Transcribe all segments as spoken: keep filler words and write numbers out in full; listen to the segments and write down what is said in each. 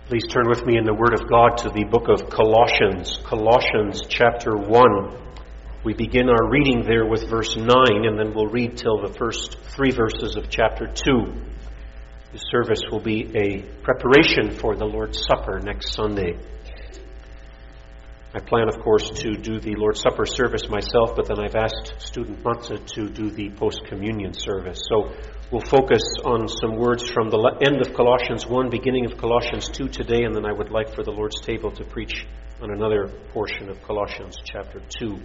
Please turn with me in the Word of God to the book of Colossians, Colossians chapter one. We begin our reading there with verse nine, and then we'll read till the first three verses of chapter two. This service will be a preparation for the Lord's Supper next Sunday. I plan, of course, to do the Lord's Supper service myself, but then I've asked student Matzah to do the post-communion service. So we'll focus on some words from the end of Colossians one, beginning of Colossians two today, and then I would like for the Lord's table to preach on another portion of Colossians chapter two.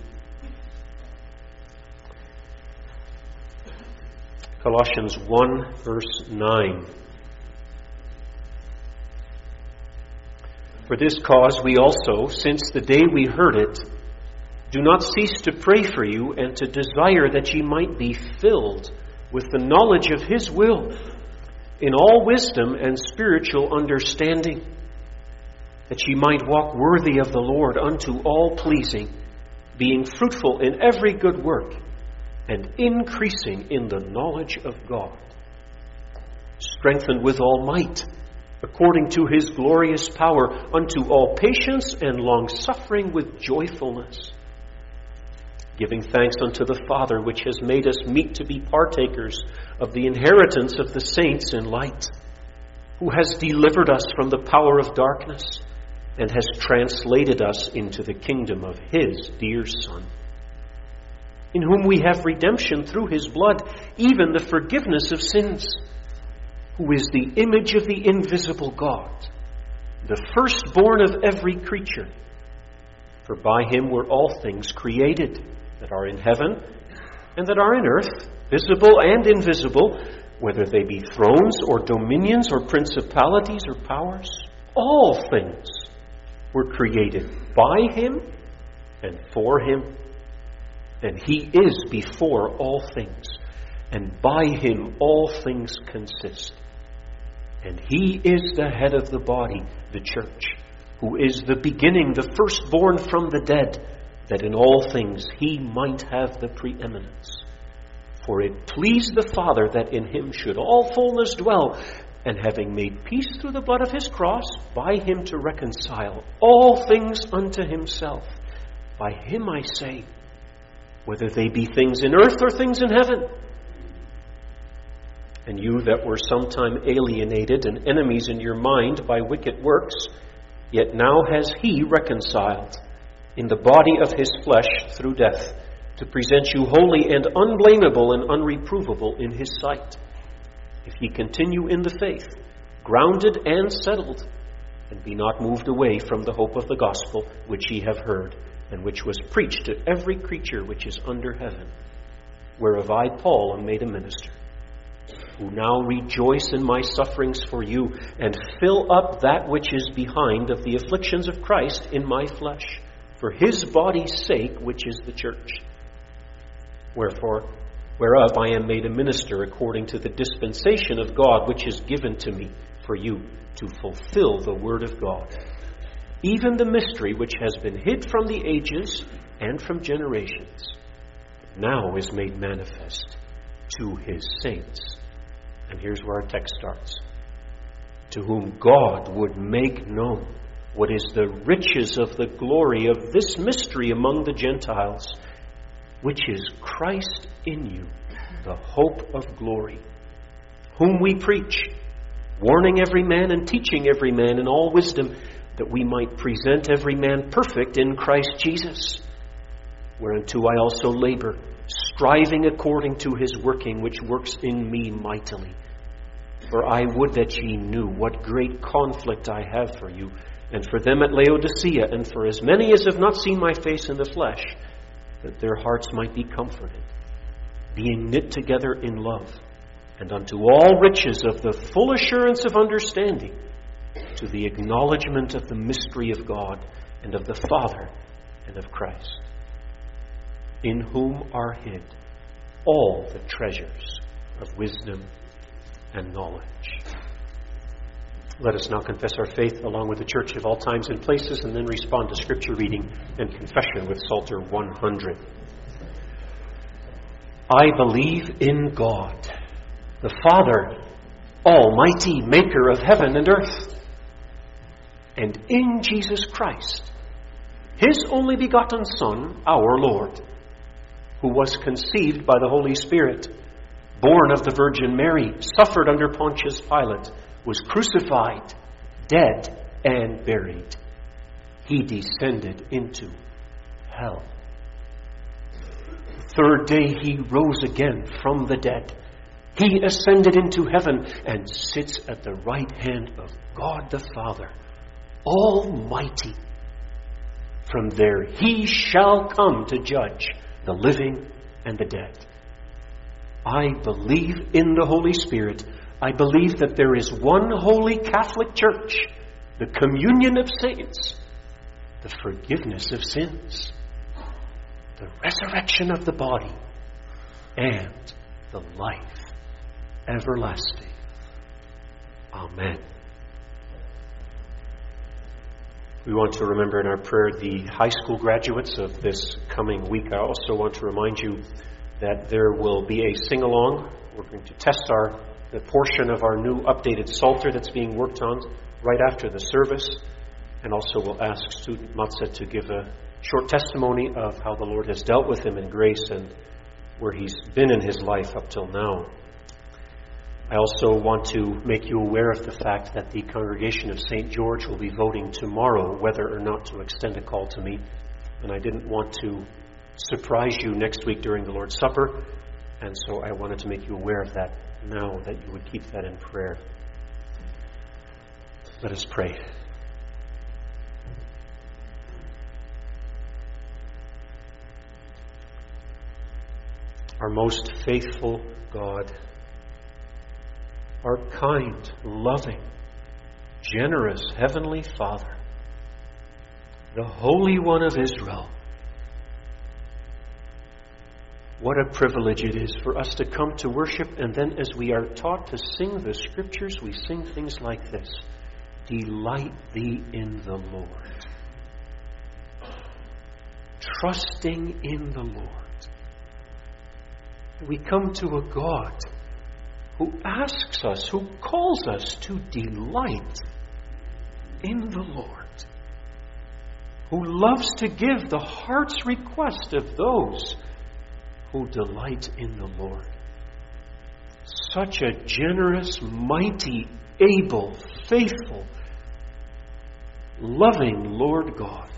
Colossians one, verse nine. For this cause we also, since the day we heard it, do not cease to pray for you and to desire that ye might be filled with the knowledge of His will, in all wisdom and spiritual understanding, that ye might walk worthy of the Lord unto all pleasing, being fruitful in every good work, and increasing in the knowledge of God, strengthened with all might, according to His glorious power, unto all patience and long-suffering with joyfulness, giving thanks unto the Father, which has made us meet to be partakers of the inheritance of the saints in light, who has delivered us from the power of darkness, and has translated us into the kingdom of His dear Son, in whom we have redemption through His blood, even the forgiveness of sins, who is the image of the invisible God, the firstborn of every creature. For by Him were all things created, that are in heaven and that are in earth, visible and invisible, whether they be thrones or dominions or principalities or powers. All things were created by Him and for Him. And He is before all things, and by Him all things consist. And He is the head of the body, the church, who is the beginning, the firstborn from the dead, that in all things He might have the preeminence. For it pleased the Father that in Him should all fullness dwell, and having made peace through the blood of His cross, by Him to reconcile all things unto Himself. By Him I say, whether they be things in earth or things in heaven. And you that were sometime alienated and enemies in your mind by wicked works, yet now has He reconciled in the body of His flesh through death, to present you holy and unblameable and unreprovable in His sight, if ye continue in the faith, grounded and settled, and be not moved away from the hope of the gospel which ye have heard, and which was preached to every creature which is under heaven, whereof I, Paul, am made a minister, who now rejoice in my sufferings for you, and fill up that which is behind of the afflictions of Christ in my flesh, for His body's sake, which is the church. Wherefore, whereof I am made a minister according to the dispensation of God, which is given to me for you to fulfill the word of God, even the mystery which has been hid from the ages and from generations, now is made manifest to His saints. And here's where our text starts. To whom God would make known what is the riches of the glory of this mystery among the Gentiles, which is Christ in you, the hope of glory, whom we preach, warning every man and teaching every man in all wisdom, that we might present every man perfect in Christ Jesus, whereunto I also labor, striving according to His working, which works in me mightily. For I would that ye knew what great conflict I have for you, and for them at Laodicea, and for as many as have not seen my face in the flesh, that their hearts might be comforted, being knit together in love, and unto all riches of the full assurance of understanding, to the acknowledgement of the mystery of God, and of the Father, and of Christ, in whom are hid all the treasures of wisdom and knowledge. Let us now confess our faith along with the church of all times and places, and then respond to Scripture reading and confession with Psalter one hundred. I believe in God, the Father, Almighty, maker of heaven and earth, and in Jesus Christ, His only begotten Son, our Lord, who was conceived by the Holy Spirit, born of the Virgin Mary, suffered under Pontius Pilate, was crucified, dead, and buried. He descended into hell. The third day He rose again from the dead. He ascended into heaven and sits at the right hand of God the Father, Almighty. From there He shall come to judge the living and the dead. I believe in the Holy Spirit. I believe that there is one holy Catholic Church, the communion of saints, the forgiveness of sins, the resurrection of the body, and the life everlasting. Amen. We want to remember in our prayer the high school graduates of this coming week. I also want to remind you that there will be a sing-along. We're going to test our the portion of our new updated Psalter that's being worked on right after the service. And also we'll ask student Matze to give a short testimony of how the Lord has dealt with him in grace and where he's been in his life up till now. I also want to make you aware of the fact that the congregation of Saint George will be voting tomorrow whether or not to extend a call to me. And I didn't want to surprise you next week during the Lord's Supper, and so I wanted to make you aware of that now, that you would keep that in prayer. Let us pray. Our most faithful God, our kind, loving, generous Heavenly Father, the Holy One of Israel, what a privilege it is for us to come to worship, and then as we are taught to sing the Scriptures, we sing things like this: delight thee in the Lord. Trusting in the Lord. We come to a God who asks us, who calls us to delight in the Lord, who loves to give the heart's request of those who delight in the Lord. Such a generous, mighty, able, faithful, loving Lord God.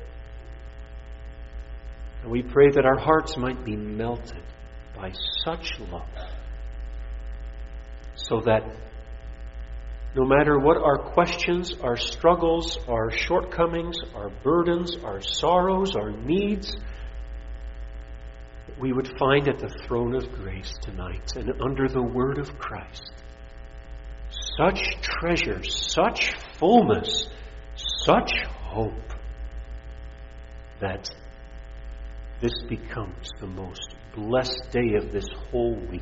And we pray that our hearts might be melted by such love, so that no matter what our questions, our struggles, our shortcomings, our burdens, our sorrows, our needs, we would find at the throne of grace tonight and under the word of Christ such treasure, such fullness, such hope, that this becomes the most blessed day of this whole week.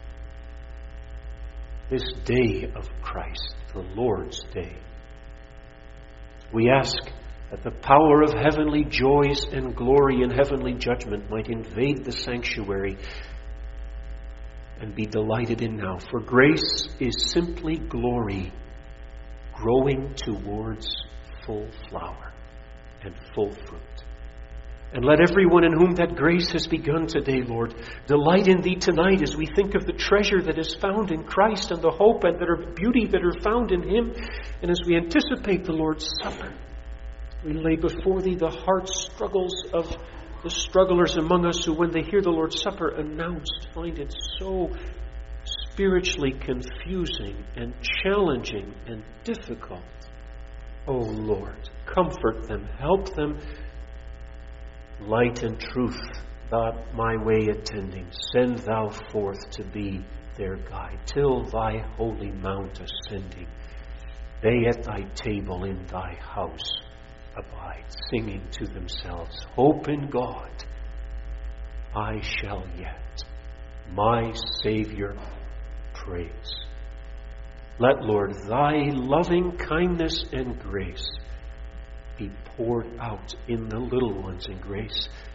This day of Christ, the Lord's Day. We ask that the power of heavenly joys and glory and heavenly judgment might invade the sanctuary and be delighted in now. For grace is simply glory growing towards full flower and full fruit. And let everyone in whom that grace has begun today, Lord, delight in Thee tonight as we think of the treasure that is found in Christ and the hope and the beauty that are found in Him. And as we anticipate the Lord's Supper, we lay before Thee the heart struggles of the strugglers among us who, when they hear the Lord's Supper announced, find it so spiritually confusing and challenging and difficult. Oh Lord, comfort them, help them. Light and truth, Thou my way attending, send Thou forth to be their guide, till Thy holy mount ascending, they at Thy table in Thy house abide, singing to themselves, hope in God, I shall yet my Savior praise. Let, Lord, Thy loving kindness and grace be poured out in the little ones in grace,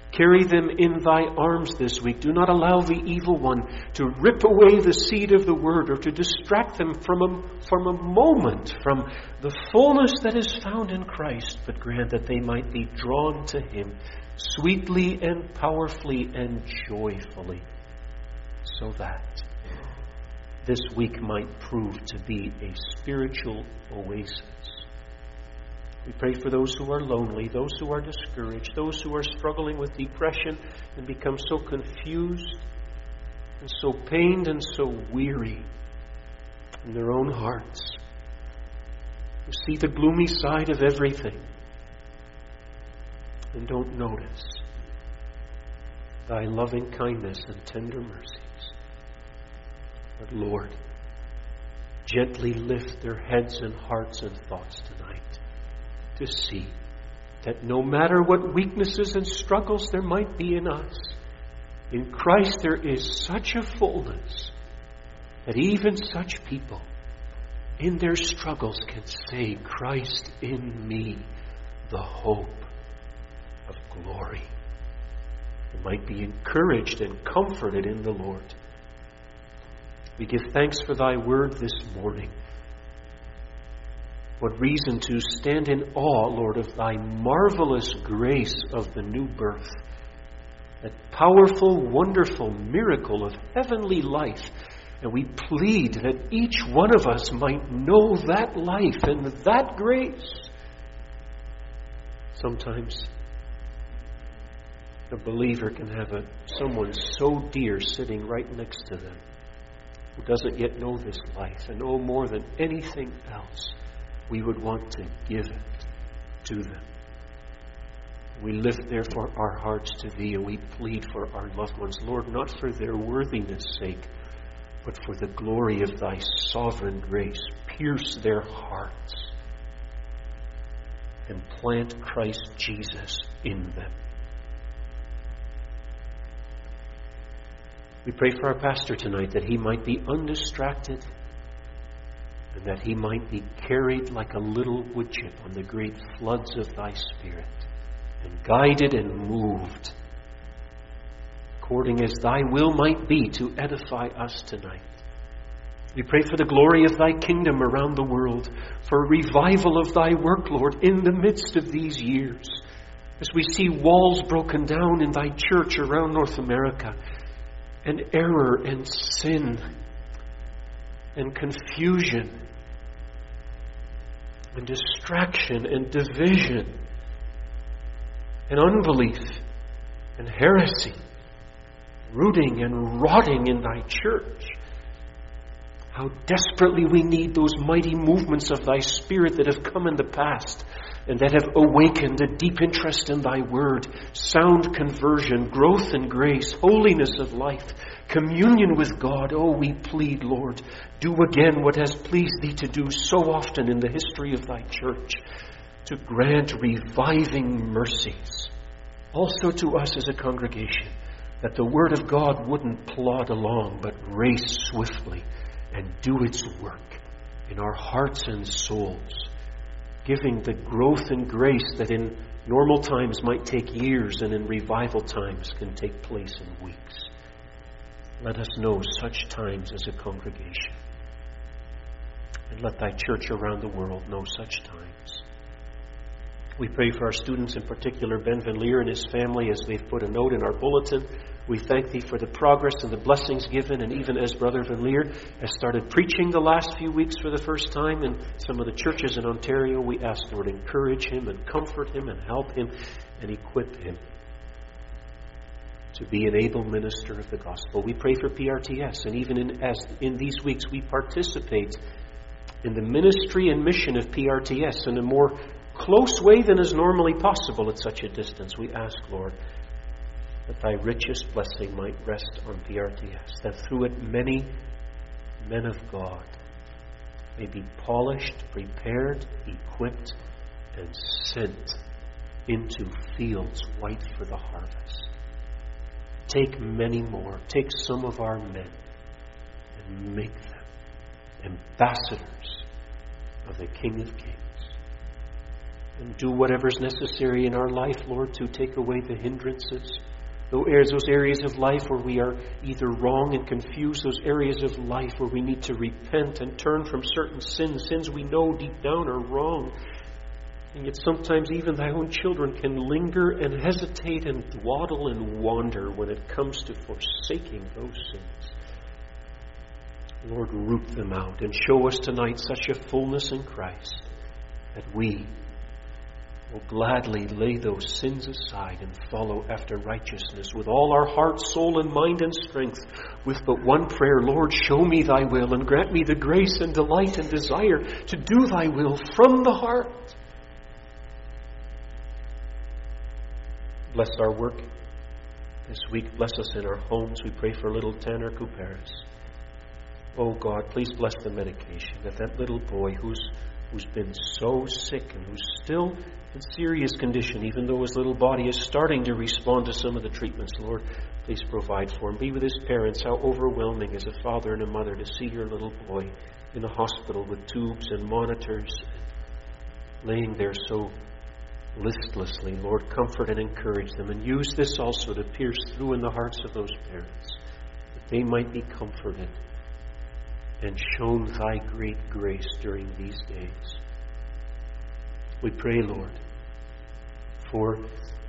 Carry them in thy arms this week. Do not allow the evil one to rip away the seed of the word or to distract them from a, from a moment, from the fullness that is found in Christ, but grant that they might be drawn to him sweetly and powerfully and joyfully, so that this week might prove to be a spiritual oasis. We pray for those who are lonely, those who are discouraged, those who are struggling with depression and become so confused and so pained and so weary in their own hearts, who see the gloomy side of everything and don't notice thy loving kindness and tender mercies. But Lord, gently lift their heads and hearts and thoughts tonight to see that no matter what weaknesses and struggles there might be in us, in Christ there is such a fullness that even such people in their struggles can say, Christ in me, the hope of glory. They might be encouraged and comforted in the Lord. We give thanks for thy word this morning. What reason to stand in awe, Lord, of thy marvelous grace of the new birth. That powerful, wonderful miracle of heavenly life. And we plead that each one of us might know that life and that grace. Sometimes a believer can have a, someone so dear sitting right next to them who doesn't yet know this life, and oh, more than anything else, we would want to give it to them. We lift, therefore, our hearts to thee, and we plead for our loved ones, Lord, not for their worthiness' sake, but for the glory of thy sovereign grace. Pierce their hearts and plant Christ Jesus in them. We pray for our pastor tonight that he might be undistracted and that he might be carried like a little woodchip on the great floods of thy Spirit, and guided and moved according as thy will might be to edify us tonight. We pray for the glory of thy kingdom around the world, for a revival of thy work, Lord, in the midst of these years. As we see walls broken down in thy church around North America, and error and sin and confusion and distraction and division and unbelief and heresy rooting and rotting in thy church. How desperately we need those mighty movements of thy Spirit that have come in the past and that have awakened a deep interest in thy word, sound conversion, growth in grace, holiness of life, communion with God. Oh, we plead, Lord, do again what has pleased thee to do so often in the history of thy church, to grant reviving mercies, also to us as a congregation, that the word of God wouldn't plod along, but race swiftly and do its work in our hearts and souls, giving the growth and grace that in normal times might take years and in revival times can take place in weeks. Let us know such times as a congregation. And let thy church around the world know such times. We pray for our students, in particular Ben Van Leer and his family, as they've put a note in our bulletin. We thank thee for the progress and the blessings given, and even as Brother Van Leer has started preaching the last few weeks for the first time in some of the churches in Ontario, we ask, Lord, encourage him and comfort him and help him and equip him to be an able minister of the gospel. We pray for P R T S, and even in, as in these weeks we participate in the ministry and mission of P R T S in a more close way than is normally possible at such a distance. We ask, Lord, that thy richest blessing might rest on P R T S, that through it many men of God may be polished, prepared, equipped, and sent into fields white for the harvest. Take many more. Take some of our men and make them ambassadors of the King of Kings and do whatever's necessary in our life, Lord, to take away the hindrances. Those areas of life where we are either wrong and confused, those areas of life where we need to repent and turn from certain sins, sins we know deep down are wrong. And yet sometimes even thy own children can linger and hesitate and dawdle and wander when it comes to forsaking those sins. Lord, root them out and show us tonight such a fullness in Christ that we will gladly lay those sins aside and follow after righteousness with all our heart, soul, and mind and strength, with but one prayer: Lord, show me thy will and grant me the grace and delight and desire to do thy will from the heart. Bless our work this week. Bless us in our homes. We pray for little Tanner Couperis. Oh God, please bless the medication that that little boy who's who's been so sick and who's still in serious condition, even though his little body is starting to respond to some of the treatments. Lord, please provide for him. Be with his parents. How overwhelming as a father and a mother to see your little boy in a hospital with tubes and monitors, laying there so listlessly. Lord, comfort and encourage them, and use this also to pierce through in the hearts of those parents, that they might be comforted and shown thy great grace during these days. We pray, Lord, for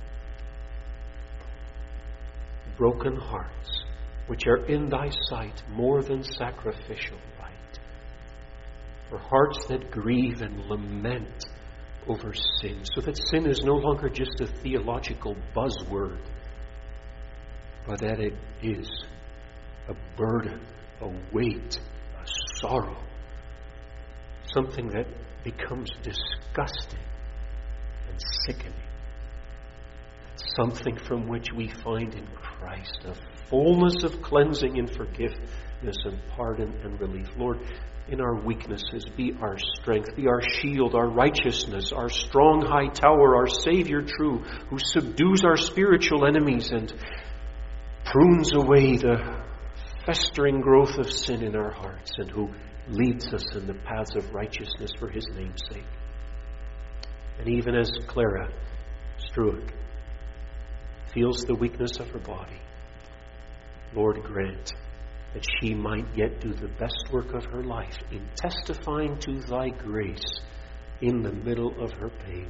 broken hearts, which are in thy sight more than sacrificial right, for hearts that grieve and lament over sin, so that sin is no longer just a theological buzzword, but that it is a burden, a weight, a sorrow, something that becomes disgusting and sickening, something from which we find in Christ a fullness of cleansing and forgiveness and pardon and relief. Lord, in our weaknesses, be our strength, be our shield, our righteousness, our strong high tower, our Savior true, who subdues our spiritual enemies and prunes away the festering growth of sin in our hearts, and who leads us in the paths of righteousness for his name's sake. And even as Clara Struick feels the weakness of her body, Lord, grant that she might yet do the best work of her life in testifying to thy grace in the middle of her pain,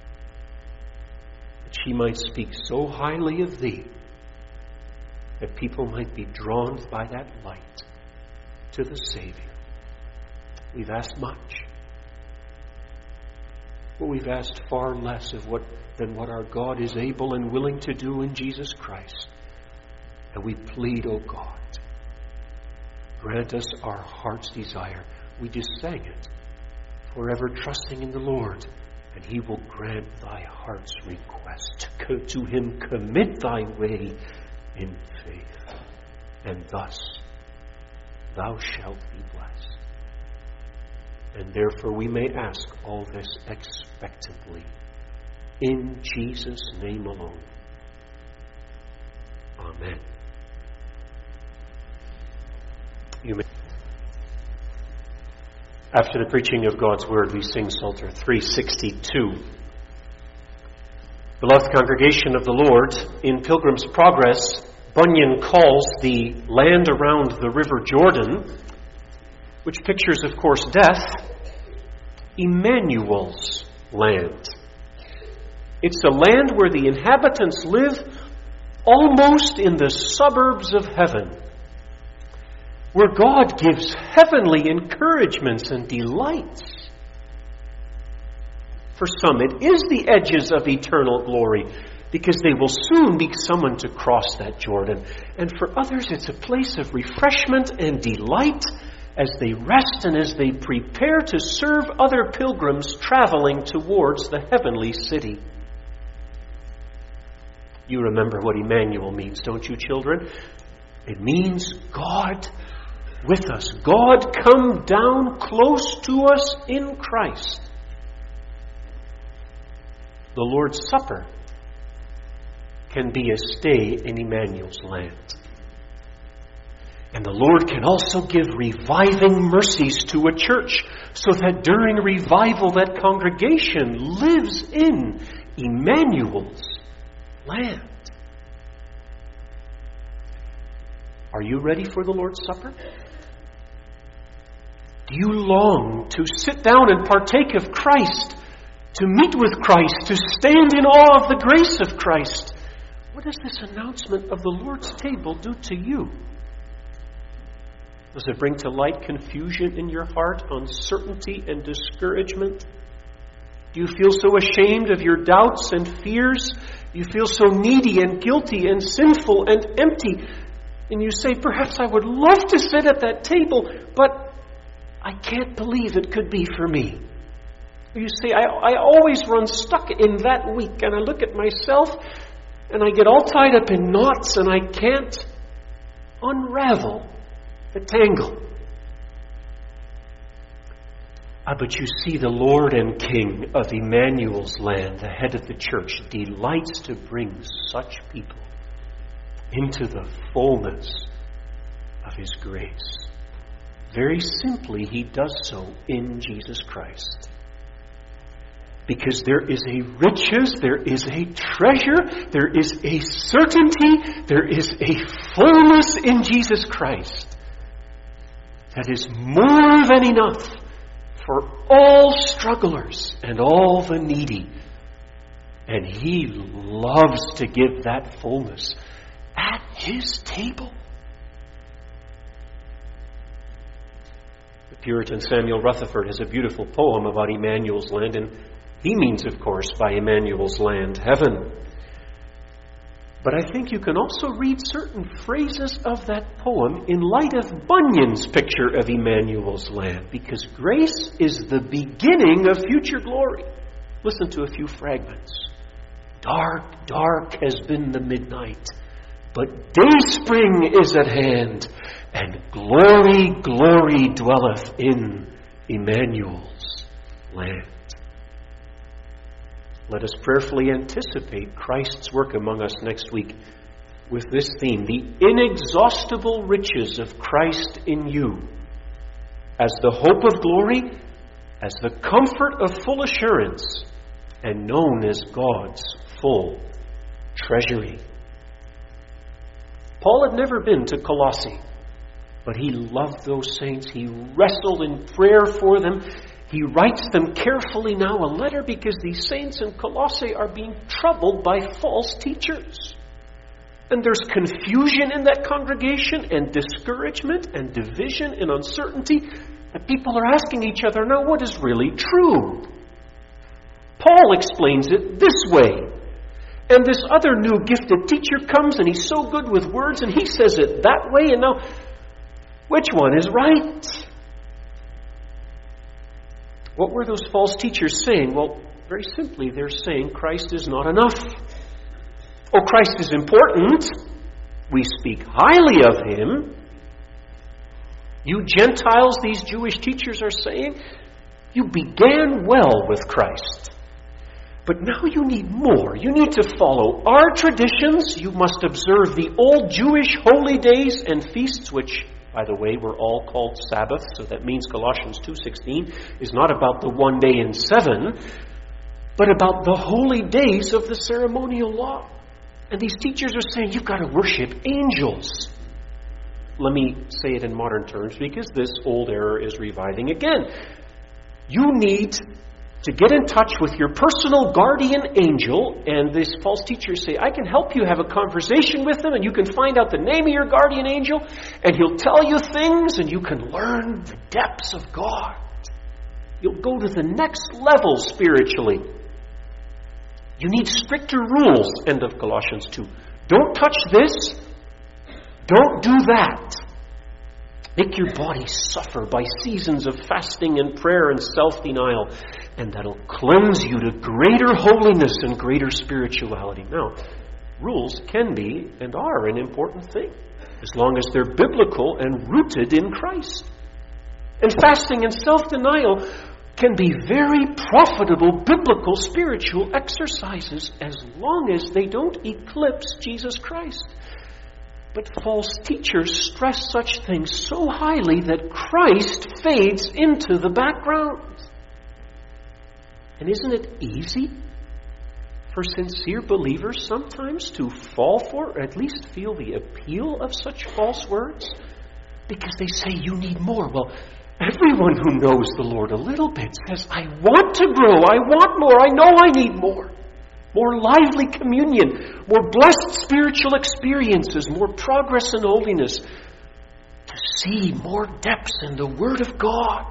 that she might speak so highly of thee that people might be drawn by that light to the Savior. We've asked much, but we've asked far less of what than what our God is able and willing to do in Jesus Christ. And we plead, O God, grant us our heart's desire. We just sang it. Forever trusting in the Lord, and he will grant thy heart's request. To him commit thy way in faith, and thus thou shalt be blessed. And therefore we may ask all this expectantly, in Jesus' name alone. Amen. You may. After the preaching of God's Word, we sing Psalter three sixty-two. Beloved congregation of the Lord, in Pilgrim's Progress, Bunyan calls the land around the River Jordan, which pictures, of course, death, Emmanuel's land. It's a land where the inhabitants live almost in the suburbs of heaven, where God gives heavenly encouragements and delights. For some, it is the edges of eternal glory, because they will soon be summoned to cross that Jordan. And for others, it's a place of refreshment and delight as they rest and as they prepare to serve other pilgrims traveling towards the heavenly city. You remember what Emmanuel means, don't you, children? It means God with us. God come down close to us in Christ. The Lord's Supper can be a stay in Emmanuel's land. And the Lord can also give reviving mercies to a church so that during revival that congregation lives in Emmanuel's land. Are you ready for the Lord's Supper? Do you long to sit down and partake of Christ, to meet with Christ, to stand in awe of the grace of Christ? What does this announcement of the Lord's table do to you? Does it bring to light confusion in your heart, uncertainty and discouragement? Do you feel so ashamed of your doubts and fears? Do you feel so needy and guilty and sinful and empty? And you say, perhaps I would love to sit at that table, but I can't believe it could be for me. Or you say, I, I always run stuck in that week, and I look at myself and I get all tied up in knots and I can't unravel the tangle. Ah, but you see, the Lord and King of Emmanuel's land, the head of the church, delights to bring such people into the fullness of His grace. Very simply, He does so in Jesus Christ. Because there is a riches, there is a treasure, there is a certainty, there is a fullness in Jesus Christ that is more than enough for all strugglers and all the needy. And He loves to give that fullness at His table. The Puritan Samuel Rutherford has a beautiful poem about Emmanuel's land, and he means, of course, by Emmanuel's land, heaven. But I think you can also read certain phrases of that poem in light of Bunyan's picture of Emmanuel's land, because grace is the beginning of future glory. Listen to a few fragments. Dark, dark has been the midnight, but dayspring is at hand, and glory, glory dwelleth in Emmanuel's land. Let us prayerfully anticipate Christ's work among us next week with this theme, the inexhaustible riches of Christ in you, as the hope of glory, as the comfort of full assurance, and known as God's full treasury. Paul had never been to Colossae, but he loved those saints. He wrestled in prayer for them. He writes them carefully now a letter because these saints in Colossae are being troubled by false teachers. And there's confusion in that congregation and discouragement and division and uncertainty. And people are asking each other, now what is really true? Paul explains it this way. And this other new gifted teacher comes and he's so good with words and he says it that way. And now, which one is right? What were those false teachers saying? Well, very simply, they're saying Christ is not enough. Oh, Christ is important. We speak highly of Him. You Gentiles, these Jewish teachers are saying, you began well with Christ. But now you need more. You need to follow our traditions. You must observe the old Jewish holy days and feasts, which, by the way, we're all called Sabbath, so that means Colossians two sixteen is not about the one day in seven, but about the holy days of the ceremonial law. And these teachers are saying, you've got to worship angels. Let me say it in modern terms, because this old error is reviving again. You need to get in touch with your personal guardian angel, and these false teachers say, I can help you have a conversation with him, and you can find out the name of your guardian angel, and he'll tell you things, and you can learn the depths of God. You'll go to the next level spiritually. You need stricter rules, end of Colossians two. Don't touch this. Don't do that. Make your body suffer by seasons of fasting and prayer and self-denial, and that'll cleanse you to greater holiness and greater spirituality. Now, rules can be and are an important thing, as long as they're biblical and rooted in Christ. And fasting and self-denial can be very profitable biblical spiritual exercises as long as they don't eclipse Jesus Christ. But false teachers stress such things so highly that Christ fades into the background. And isn't it easy for sincere believers sometimes to fall for, or at least feel the appeal of such false words? Because they say you need more. Well, everyone who knows the Lord a little bit says, I want to grow, I want more, I know I need more. More lively communion, more blessed spiritual experiences, more progress in holiness, to see more depths in the Word of God.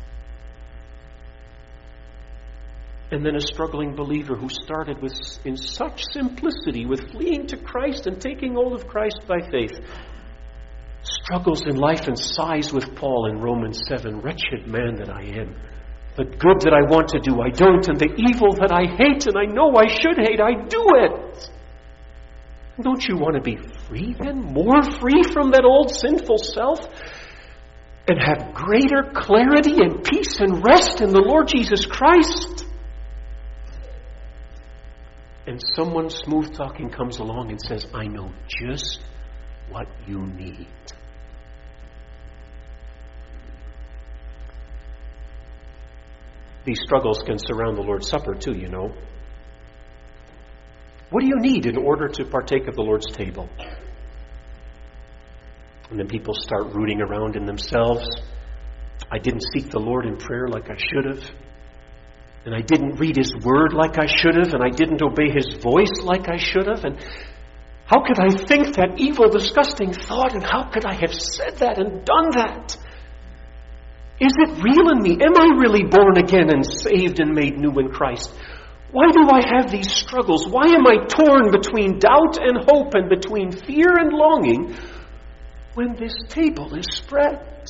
And then a struggling believer who started with in such simplicity with fleeing to Christ and taking hold of Christ by faith, struggles in life and sighs with Paul in Romans seven, wretched man that I am. The good that I want to do, I don't, and the evil that I hate and I know I should hate, I do it. Don't you want to be free then? More free from that old sinful self? And have greater clarity and peace and rest in the Lord Jesus Christ? And someone smooth-talking comes along and says, I know just what you need. These struggles can surround the Lord's Supper too, you know. What do you need in order to partake of the Lord's table? And then people start rooting around in themselves. I didn't seek the Lord in prayer like I should have. And I didn't read His Word like I should have. And I didn't obey His voice like I should have. And how could I think that evil, disgusting thought? And how could I have said that and done that? Is it real in me? Am I really born again and saved and made new in Christ? Why do I have these struggles? Why am I torn between doubt and hope and between fear and longing when this table is spread?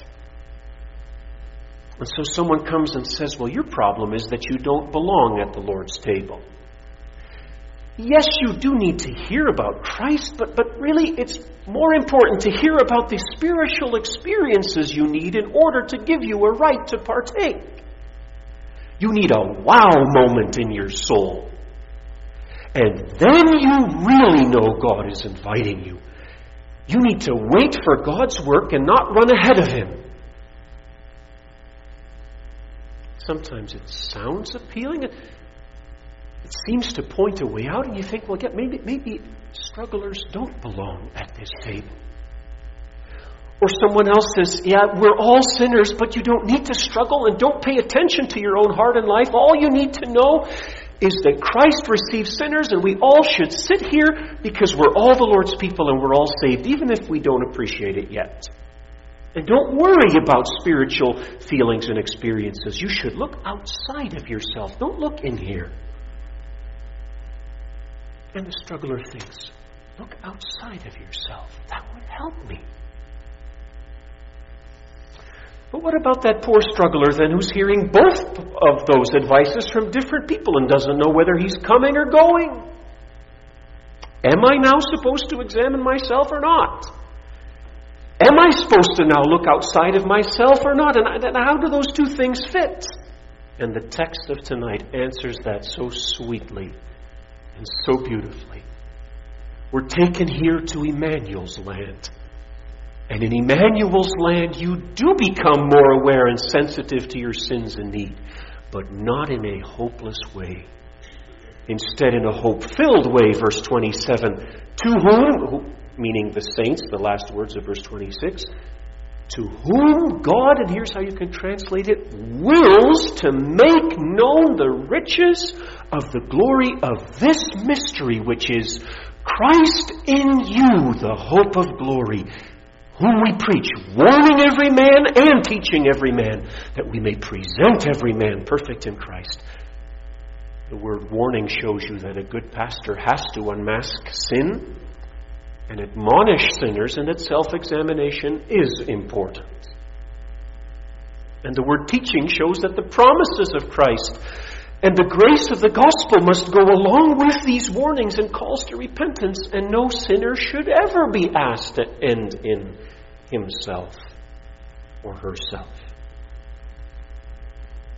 And so someone comes and says, well, your problem is that you don't belong at the Lord's table. Yes, you do need to hear about Christ, but, but really it's more important to hear about the spiritual experiences you need in order to give you a right to partake. You need a wow moment in your soul. And then you really know God is inviting you. You need to wait for God's work and not run ahead of Him. Sometimes it sounds appealing. It seems to point a way out, and you think, well, yeah, maybe, maybe strugglers don't belong at this table. Or someone else says, yeah, we're all sinners, but you don't need to struggle and don't pay attention to your own heart and life. All you need to know is that Christ receives sinners, and we all should sit here because we're all the Lord's people and we're all saved, even if we don't appreciate it yet. And don't worry about spiritual feelings and experiences. You should look outside of yourself. Don't look in here. And the struggler thinks, look outside of yourself. That would help me. But what about that poor struggler then who's hearing both of those advices from different people and doesn't know whether he's coming or going? Am I now supposed to examine myself or not? Am I supposed to now look outside of myself or not? And, and how do those two things fit? And the text of tonight answers that so sweetly and so beautifully. We're taken here to Emmanuel's land. And in Emmanuel's land, you do become more aware and sensitive to your sins and need, but not in a hopeless way. Instead, in a hope-filled way, verse twenty-seven, to whom, meaning the saints, the last words of verse twenty-six, to whom God, and here's how you can translate it, wills to make known the riches of the glory of this mystery, which is Christ in you, the hope of glory, whom we preach, warning every man and teaching every man, that we may present every man perfect in Christ. The word warning shows you that a good pastor has to unmask sin and admonish sinners, and that self-examination is important. And the word teaching shows that the promises of Christ and the grace of the gospel must go along with these warnings and calls to repentance, and no sinner should ever be asked to end in himself or herself.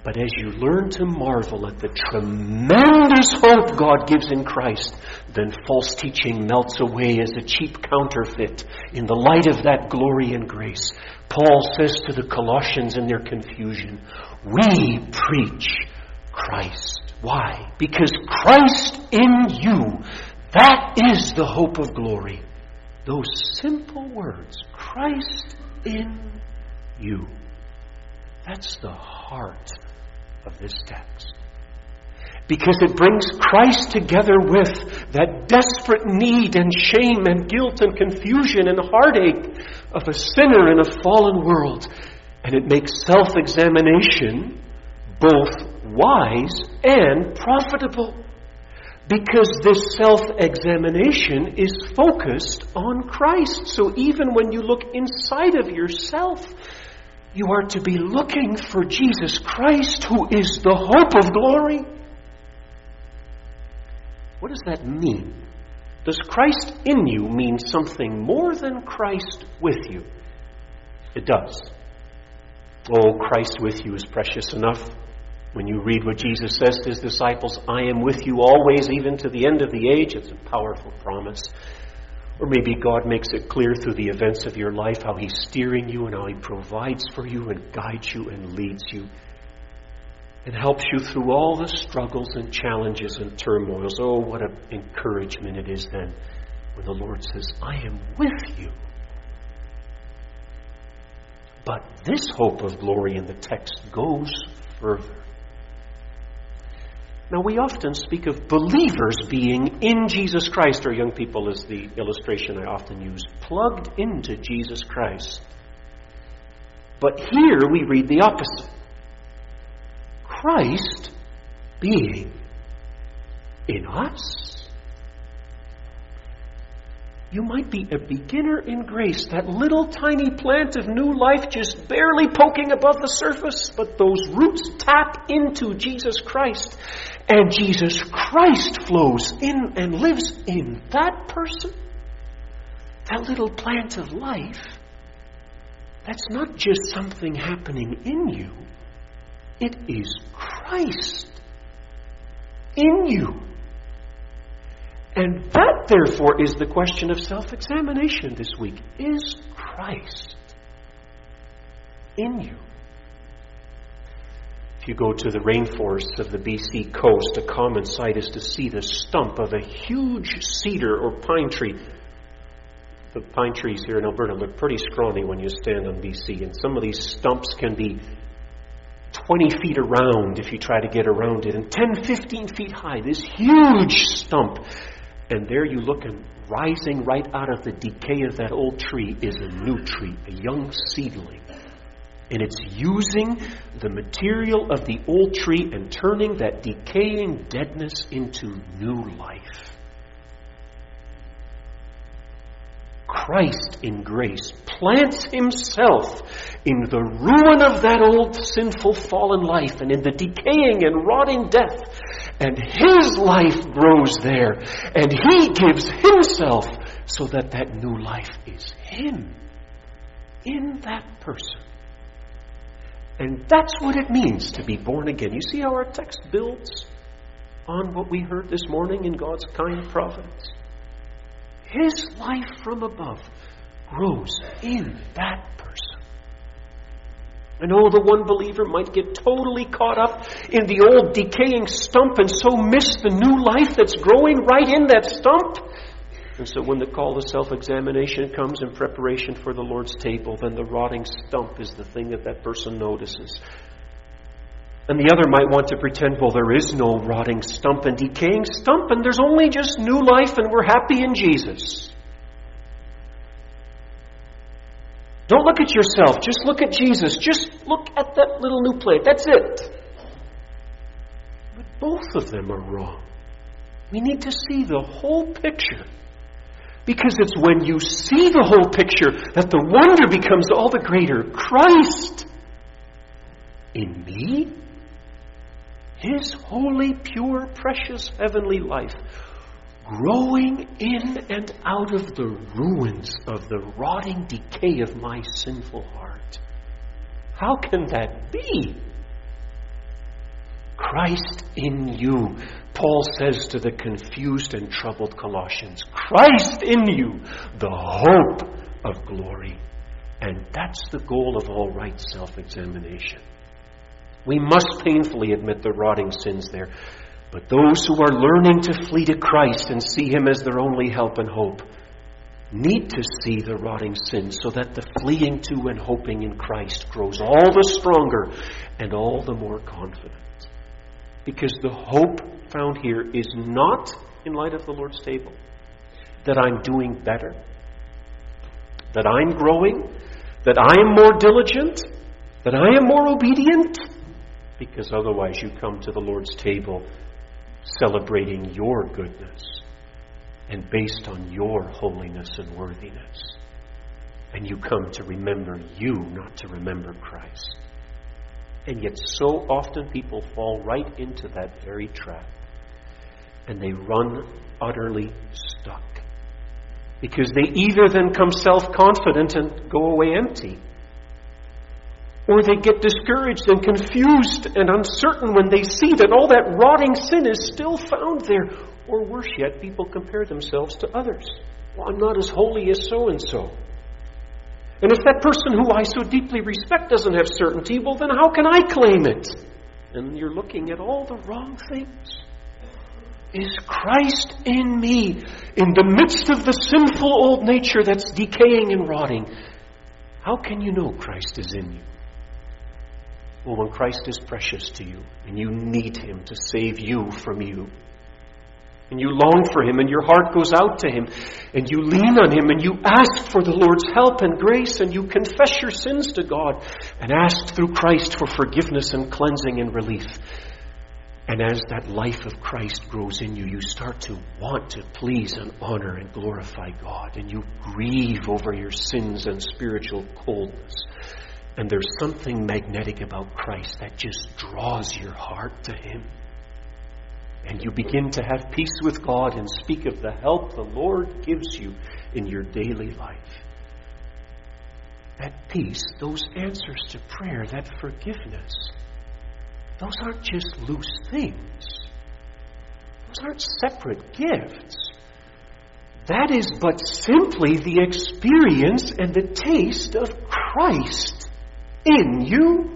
But as you learn to marvel at the tremendous hope God gives in Christ, then false teaching melts away as a cheap counterfeit in the light of that glory and grace. Paul says to the Colossians in their confusion, we preach Christ. Why? Because Christ in you, that is the hope of glory. Those simple words, Christ in you. That's the heart of this text. Because it brings Christ together with that desperate need and shame and guilt and confusion and heartache of a sinner in a fallen world. And it makes self-examination both wise and profitable. Because this self-examination is focused on Christ. So even when you look inside of yourself, you are to be looking for Jesus Christ, who is the hope of glory. What does that mean? Does Christ in you mean something more than Christ with you? It does. Oh, Christ with you is precious enough. When you read what Jesus says to his disciples, I am with you always, even to the end of the age, it's a powerful promise. Or maybe God makes it clear through the events of your life how he's steering you and how he provides for you and guides you and leads you and helps you through all the struggles and challenges and turmoils. Oh, what an encouragement it is then when the Lord says, I am with you. But this hope of glory in the text goes further. Now, we often speak of believers being in Jesus Christ, or young people is the illustration I often use, plugged into Jesus Christ. But here we read the opposite. Christ being in us. You might be a beginner in grace, that little tiny plant of new life just barely poking above the surface, but those roots tap into Jesus Christ. And Jesus Christ flows in and lives in that person. That little plant of life, that's not just something happening in you. It is Christ in you. And that, therefore, is the question of self-examination this week. Is Christ in you? If you go to the rainforests of the B C coast, a common sight is to see the stump of a huge cedar or pine tree. The pine trees here in Alberta look pretty scrawny when you stand on B C, and some of these stumps can be twenty feet around if you try to get around it, and ten, fifteen feet high, this huge stump. And there you look, and rising right out of the decay of that old tree is a new tree, a young seedling. And it's using the material of the old tree and turning that decaying deadness into new life. Christ in grace plants himself in the ruin of that old sinful fallen life and in the decaying and rotting death. And his life grows there. And he gives himself so that that new life is him in that person. And that's what it means to be born again. You see how our text builds on what we heard this morning in God's kind providence? His life from above grows in that person. I know the one believer might get totally caught up in the old decaying stump and so miss the new life that's growing right in that stump. And so when the call to self-examination comes in preparation for the Lord's table, then the rotting stump is the thing that that person notices. And the other might want to pretend, well, there is no rotting stump and decaying stump, and there's only just new life, and we're happy in Jesus. Don't look at yourself. Just look at Jesus. Just look at that little new plate. That's it. But both of them are wrong. We need to see the whole picture. Because it's when you see the whole picture that the wonder becomes all the greater. Christ in me, his holy, pure, precious, heavenly life, growing in and out of the ruins of the rotting decay of my sinful heart. How can that be? Christ in you. Paul says to the confused and troubled Colossians, Christ in you, the hope of glory. And that's the goal of all right self-examination. We must painfully admit the rotting sins there. But those who are learning to flee to Christ and see Him as their only help and hope need to see the rotting sins so that the fleeing to and hoping in Christ grows all the stronger and all the more confident. Because the hope found here is not, in light of the Lord's table, that I'm doing better, that I'm growing, that I am more diligent, that I am more obedient, because otherwise you come to the Lord's table celebrating your goodness and based on your holiness and worthiness. And you come to remember you, not to remember Christ. And yet so often people fall right into that very trap. And they run utterly stuck. Because they either then come self-confident and go away empty, or they get discouraged and confused and uncertain when they see that all that rotting sin is still found there. Or worse yet, people compare themselves to others. Well, I'm not as holy as so-and-so. And if that person who I so deeply respect doesn't have certainty, well then how can I claim it? And you're looking at all the wrong things. Is Christ in me, in the midst of the sinful old nature that's decaying and rotting? How can you know Christ is in you? Well, when Christ is precious to you, and you need Him to save you from you, and you long for Him, and your heart goes out to Him, and you lean on Him, and you ask for the Lord's help and grace, and you confess your sins to God, and ask through Christ for forgiveness and cleansing and relief. And as that life of Christ grows in you, you start to want to please and honor and glorify God, and you grieve over your sins and spiritual coldness. And there's something magnetic about Christ that just draws your heart to Him. And you begin to have peace with God and speak of the help the Lord gives you in your daily life. That peace, those answers to prayer, that forgiveness, those aren't just loose things. Those aren't separate gifts. That is but simply the experience and the taste of Christ in you.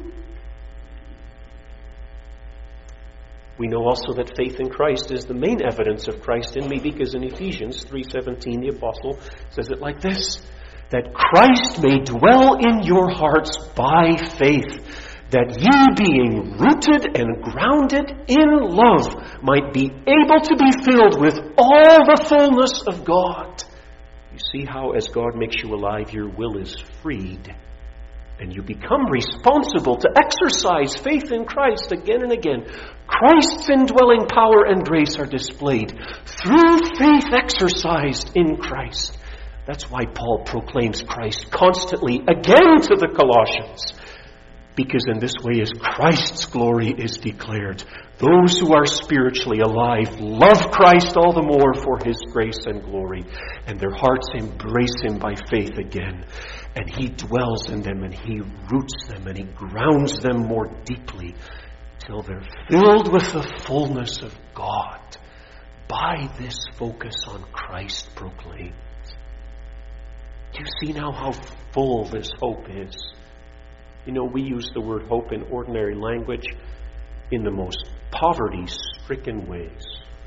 We know also that faith in Christ is the main evidence of Christ in me, because in Ephesians three seventeen the apostle says it like this, that Christ may dwell in your hearts by faith, that ye being rooted and grounded in love might be able to be filled with all the fullness of God. You see how as God makes you alive, your will is freed. And you become responsible to exercise faith in Christ again and again. Christ's indwelling power and grace are displayed through faith exercised in Christ. That's why Paul proclaims Christ constantly again to the Colossians. Because in this way, as Christ's glory is declared, those who are spiritually alive love Christ all the more for His grace and glory, and their hearts embrace Him by faith again. And He dwells in them, and He roots them, and He grounds them more deeply till they're filled with the fullness of God by this focus on Christ proclaimed. Do you see now how full this hope is? You know, we use the word hope in ordinary language in the most poverty-stricken ways.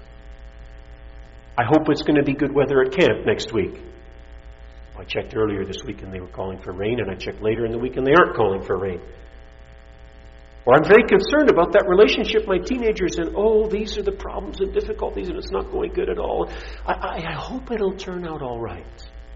I hope it's going to be good weather at camp next week. I checked earlier this week and they were calling for rain, and I checked later in the week and they aren't calling for rain. Or I'm very concerned about that relationship my teenagers in. Oh, these are the problems and difficulties and it's not going good at all. I, I, I hope it'll turn out all right.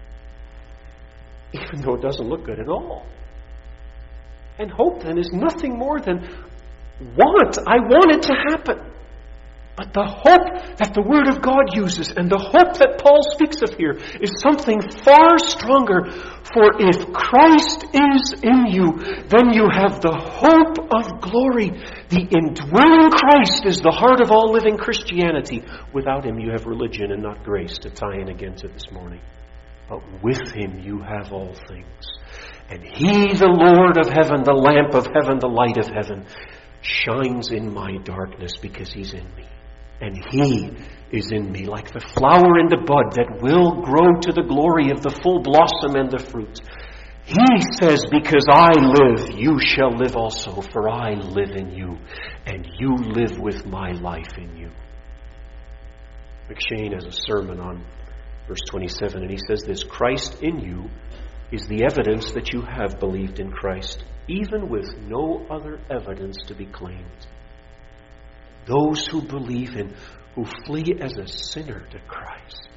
Even though it doesn't look good at all. And hope then is nothing more than want. I want it to happen. But the hope that the Word of God uses and the hope that Paul speaks of here is something far stronger. For if Christ is in you, then you have the hope of glory. The indwelling Christ is the heart of all living Christianity. Without Him you have religion and not grace, to tie in again to this morning. But with Him you have all things. And He, the Lord of heaven, the lamp of heaven, the light of heaven, shines in my darkness because He's in me. And He is in me like the flower in the bud that will grow to the glory of the full blossom and the fruit. He says, because I live, you shall live also, for I live in you, and you live with my life in you. McShane has a sermon on verse twenty-seven, and he says this: Christ in you is the evidence that you have believed in Christ, even with no other evidence to be claimed. Those who believe in, who flee as a sinner to Christ,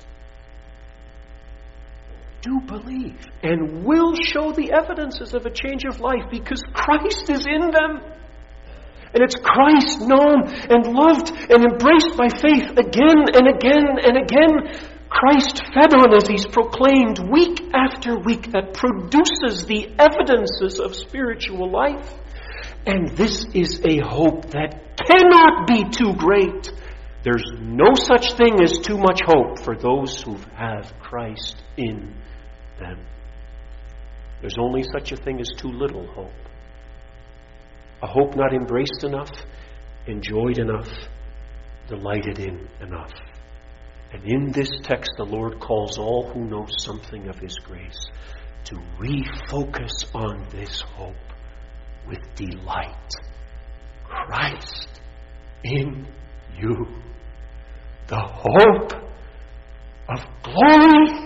do believe and will show the evidences of a change of life because Christ is in them. And it's Christ known and loved and embraced by faith again and again and again. Christ fed on as He's proclaimed week after week that produces the evidences of spiritual life. And this is a hope that cannot be too great. There's no such thing as too much hope for those who have Christ in them. There's only such a thing as too little hope. A hope not embraced enough, enjoyed enough, delighted in enough. And in this text, the Lord calls all who know something of His grace to refocus on this hope with delight. Christ in you, the hope of glory.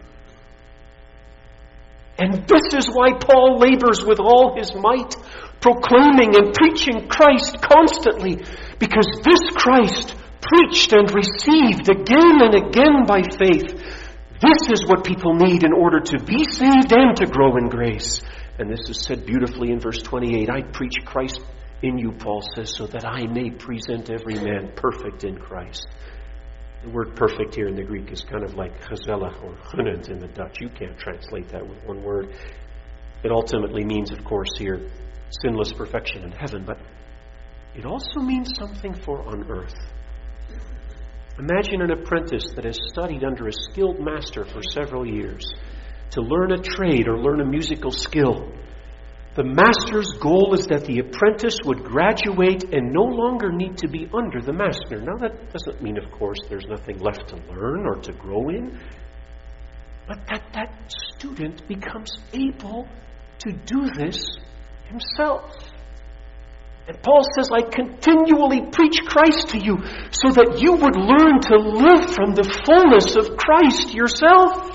And this is why Paul labors with all his might, proclaiming and preaching Christ constantly, because this Christ, preached and received again and again by faith, this is what people need in order to be saved and to grow in grace. And this is said beautifully in verse twenty-eight. I preach Christ in you, Paul says, so that I may present every man perfect in Christ. The word perfect here in the Greek is kind of like gezellig or gunnend in the Dutch. You can't translate that with one word. It ultimately means, of course, here, sinless perfection in heaven, but it also means something for on earth. Imagine an apprentice that has studied under a skilled master for several years to learn a trade or learn a musical skill. The master's goal is that the apprentice would graduate and no longer need to be under the master. Now, that doesn't mean, of course, there's nothing left to learn or to grow in, but that that student becomes able to do this himself. And Paul says, I continually preach Christ to you so that you would learn to live from the fullness of Christ yourself.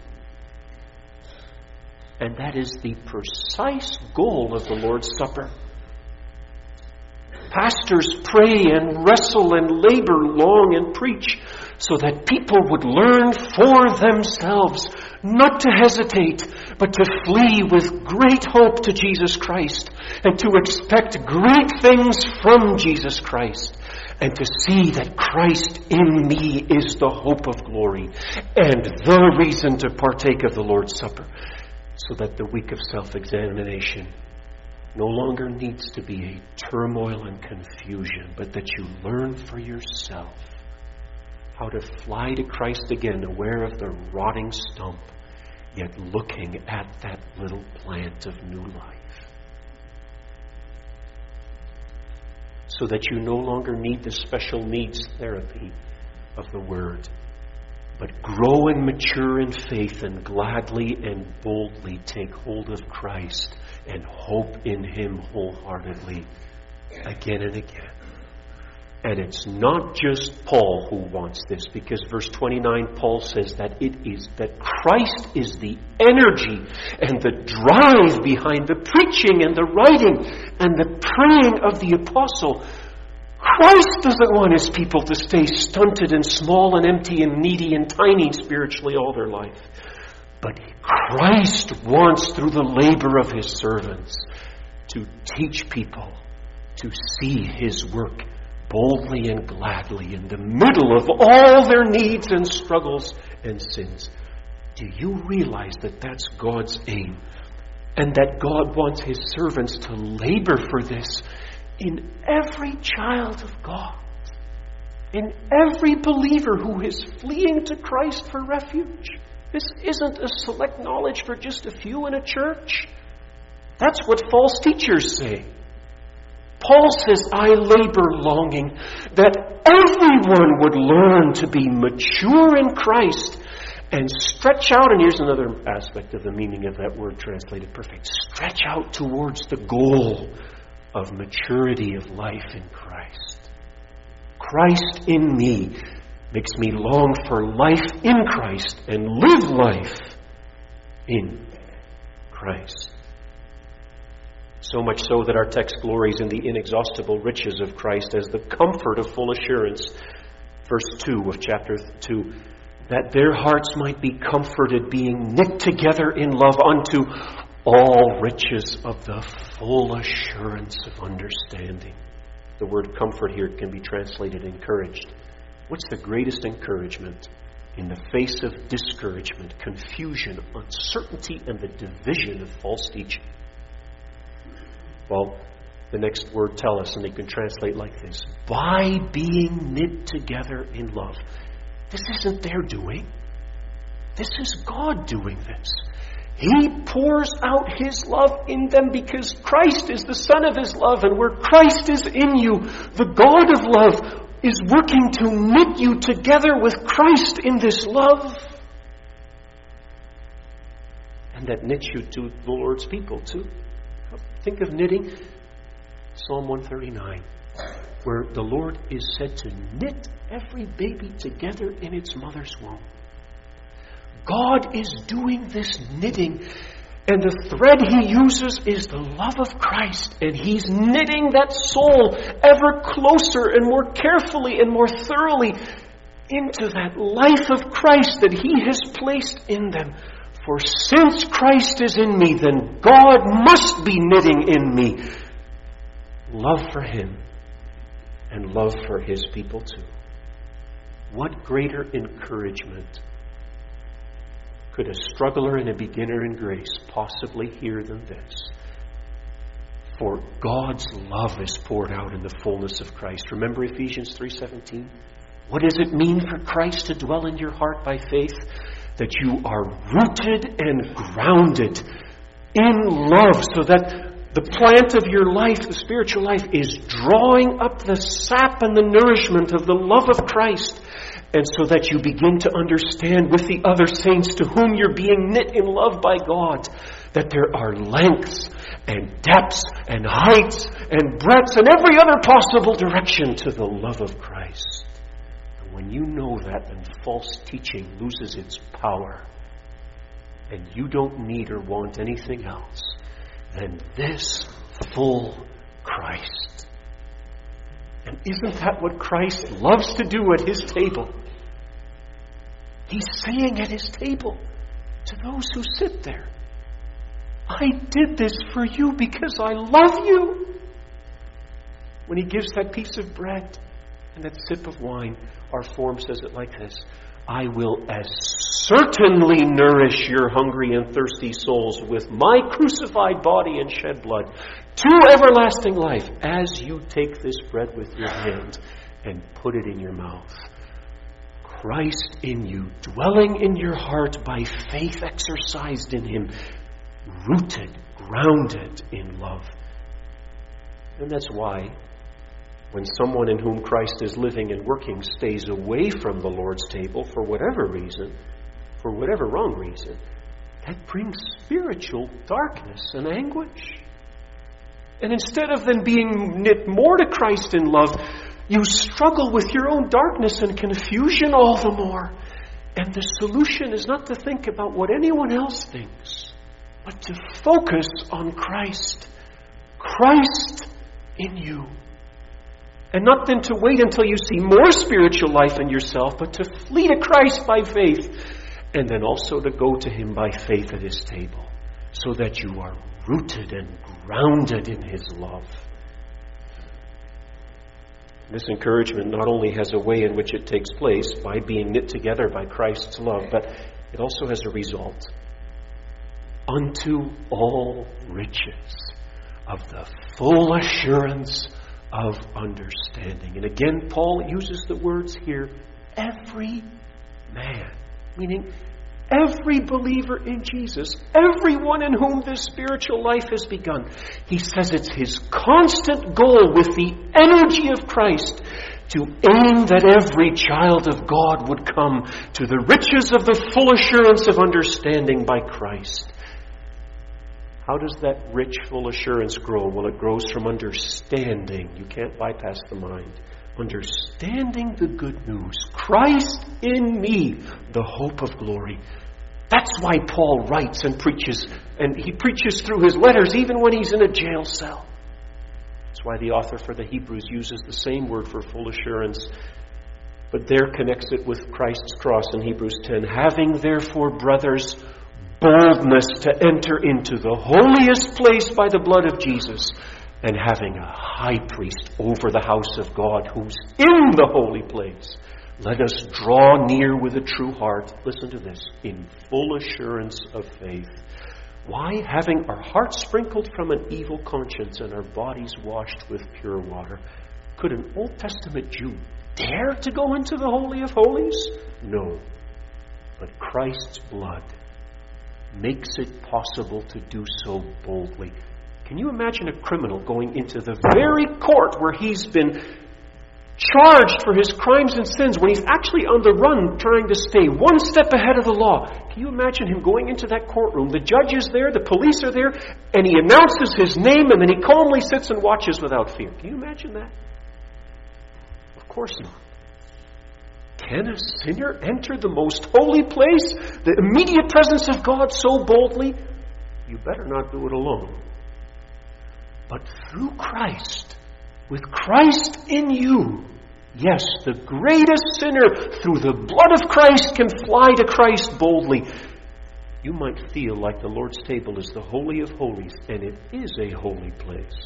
And that is the precise goal of the Lord's Supper. Pastors pray and wrestle and labor long and preach so that people would learn for themselves not to hesitate, but to flee with great hope to Jesus Christ and to expect great things from Jesus Christ and to see that Christ in me is the hope of glory and the reason to partake of the Lord's Supper, so that the week of self-examination no longer needs to be a turmoil and confusion, but that you learn for yourself how to fly to Christ again, aware of the rotting stump, yet looking at that little plant of new life. So that you no longer need the special needs therapy of the Word, but grow and mature in faith and gladly and boldly take hold of Christ and hope in Him wholeheartedly again and again. And it's not just Paul who wants this, because verse twenty-nine, Paul says that it is that Christ is the energy and the drive behind the preaching and the writing and the praying of the apostle. Christ doesn't want His people to stay stunted and small and empty and needy and tiny spiritually all their life. But Christ wants, through the labor of His servants, to teach people to see His work boldly and gladly in the middle of all their needs and struggles and sins. Do you realize that that's God's aim? And that God wants His servants to labor for this in every child of God, in every believer who is fleeing to Christ for refuge. This isn't a select knowledge for just a few in a church. That's what false teachers say. Paul says, I labor longing that everyone would learn to be mature in Christ and stretch out, and here's another aspect of the meaning of that word translated perfect, stretch out towards the goal of maturity of life in Christ. Christ in me makes me long for life in Christ and live life in Christ. So much so that our text glories in the inexhaustible riches of Christ as the comfort of full assurance. Verse two of chapter two, that their hearts might be comforted, being knit together in love unto all riches of the full assurance of understanding. The word comfort here can be translated encouraged. What's the greatest encouragement in the face of discouragement, confusion, uncertainty, and the division of false teaching? Well, the next word tell us, and they can translate like this: by being knit together in love. This isn't their doing. This is God doing this. He pours out His love in them because Christ is the Son of His love, and where Christ is in you, the God of love is working to knit you together with Christ in this love. And that knits you to the Lord's people too. Think of knitting. Psalm one thirty-nine, where the Lord is said to knit every baby together in its mother's womb. God is doing this knitting, and the thread He uses is the love of Christ, and He's knitting that soul ever closer and more carefully and more thoroughly into that life of Christ that He has placed in them. For since Christ is in me, then God must be knitting in me love for Him and love for His people too. What greater encouragement could a struggler and a beginner in grace possibly hear than this? For God's love is poured out in the fullness of Christ. Remember Ephesians three seventeen? What does it mean for Christ to dwell in your heart by faith? That you are rooted and grounded in love, so that the plant of your life, the spiritual life, is drawing up the sap and the nourishment of the love of Christ. And so that you begin to understand with the other saints to whom you're being knit in love by God, that there are lengths and depths and heights and breadths and every other possible direction to the love of Christ. And when you know that, then false teaching loses its power, and you don't need or want anything else than this full Christ. And isn't that what Christ loves to do at His table? He's saying at His table to those who sit there, I did this for you because I love you. When He gives that piece of bread and that sip of wine, our form says it like this: I will as certainly nourish your hungry and thirsty souls with my crucified body and shed blood to everlasting life, as you take this bread with your hand and put it in your mouth. Christ in you, dwelling in your heart by faith exercised in Him, rooted, grounded in love. And that's why when someone in whom Christ is living and working stays away from the Lord's table for whatever reason, for whatever wrong reason, that brings spiritual darkness and anguish. And instead of then being knit more to Christ in love, you struggle with your own darkness and confusion all the more. And the solution is not to think about what anyone else thinks, but to focus on Christ. Christ in you. And not then to wait until you see more spiritual life in yourself, but to flee to Christ by faith, and then also to go to Him by faith at His table, so that you are rooted and grounded in His love. This encouragement not only has a way in which it takes place by being knit together by Christ's love, but it also has a result. Unto all riches of the full assurance of understanding. And again, Paul uses the words here, every man, meaning every believer in Jesus, everyone in whom this spiritual life has begun. He says it's his constant goal with the energy of Christ to aim that every child of God would come to the riches of the full assurance of understanding by Christ. How does that rich, full assurance grow? Well, it grows from understanding. You can't bypass the mind. Understanding the good news. Christ in me, the hope of glory. That's why Paul writes and preaches, and he preaches through his letters even when he's in a jail cell. That's why the author for the Hebrews uses the same word for full assurance, but there connects it with Christ's cross in Hebrews ten. Having therefore, brothers, boldness to enter into the holiest place by the blood of Jesus, and having a high priest over the house of God who's in the holy place, let us draw near with a true heart, listen to this, in full assurance of faith. Why? Having our hearts sprinkled from an evil conscience and our bodies washed with pure water. Could an Old Testament Jew dare to go into the Holy of Holies? No. But Christ's blood makes it possible to do so boldly. Can you imagine a criminal going into the very court where he's been charged for his crimes and sins, when he's actually on the run trying to stay one step ahead of the law? Can you imagine him going into that courtroom? The judge is there, the police are there, and he announces his name, and then he calmly sits and watches without fear. Can you imagine that? Of course not. Can a sinner enter the most holy place, the immediate presence of God, so boldly? You better not do it alone. But through Christ, with Christ in you, yes, the greatest sinner through the blood of Christ can fly to Christ boldly. You might feel like the Lord's table is the Holy of Holies, and it is a holy place.